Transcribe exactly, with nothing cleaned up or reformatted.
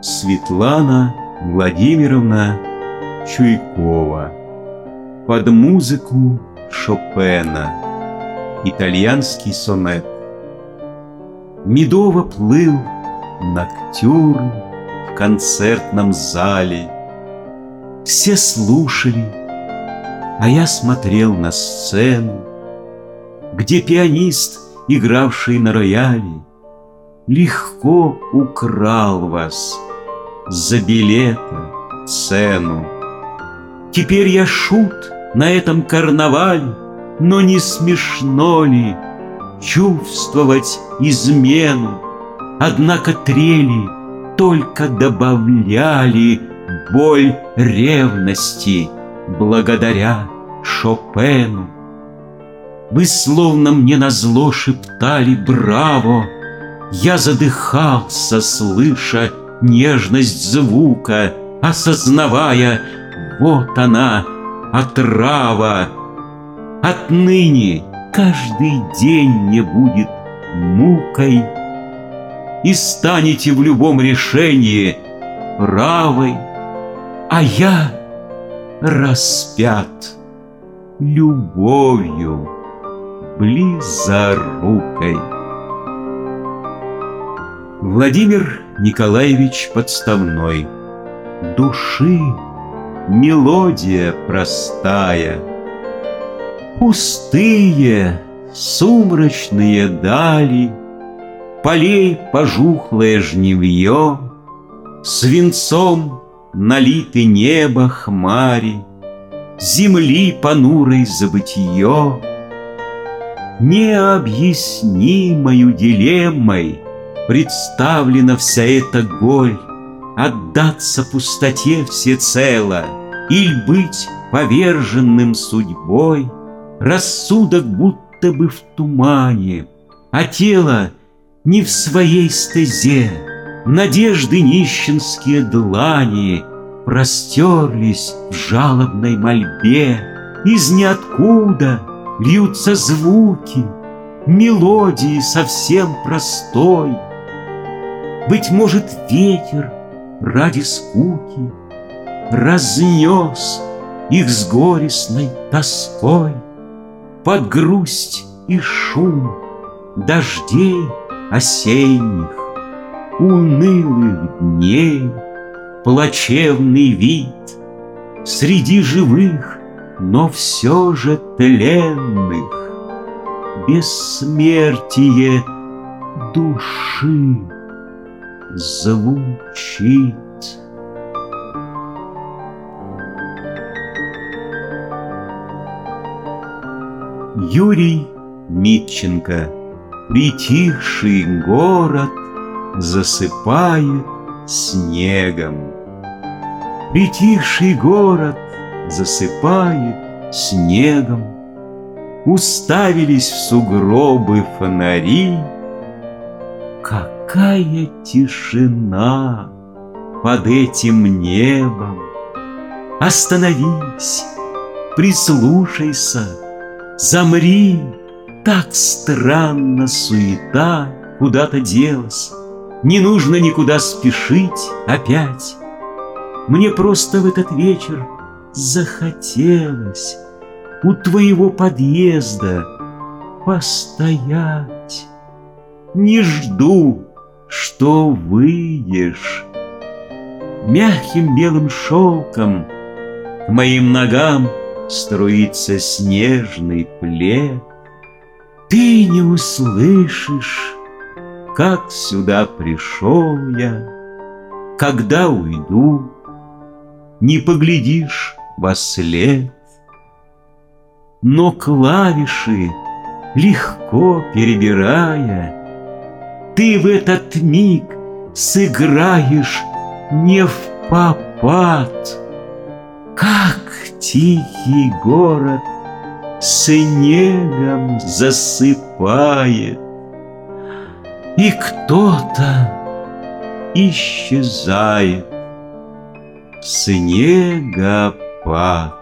Светлана Владимировна Чуйкова. Под музыку Шопена. Итальянский сонет. Медово плыл ноктюрн в концертном зале. Все слушали, а я смотрел на сцену, где пианист, игравший на рояле, легко украл вас за билета цену. Теперь я шут на этом карнавале, но не смешно ли чувствовать измену? Однако трели только добавляли боль ревности благодаря Шопену. Вы словно мне назло шептали «Браво!» Я задыхался, слыша нежность звука, осознавая, вот она, отрава. Отныне каждый день мне будет мукой, и станете в любом решении правой, а я распят любовью близорукой. Владимир Николаевич Подставной. Души мелодия простая. Пустые сумрачные дали, полей пожухлое жнивье, свинцом налиты небо хмари, земли понурой забытье. Необъяснимою дилеммой представлена вся эта голь: отдаться пустоте всецело или быть поверженным судьбой. Рассудок будто бы в тумане, а тело не в своей стезе. Надежды нищенские длани простерлись в жалобной мольбе. Из ниоткуда льются звуки, мелодии совсем простой. Быть может, ветер ради скуки разнес их с горестной тоской под грусть и шум дождей осенних, унылых дней. Плачевный вид среди живых, но все же тленных. Бессмертие души звучит. Юрий Митченко. Притихший город засыпает снегом. Притихший город засыпает снегом. Уставились в сугробы фонари. Какая тишина под этим небом! Остановись, прислушайся, замри. Так странно суета куда-то делась. Не нужно никуда спешить опять. Мне просто в этот вечер захотелось у твоего подъезда постоять. Не жду, что выйдешь. Мягким белым шелком к моим ногам струится снежный плед. Ты не услышишь, как сюда пришел я, когда уйду, не поглядишь вослед. Но клавиши легко перебирая, ты в этот миг сыграешь не впопад. Как тихий город снегом засыпает, и кто-то исчезает. Снегопад.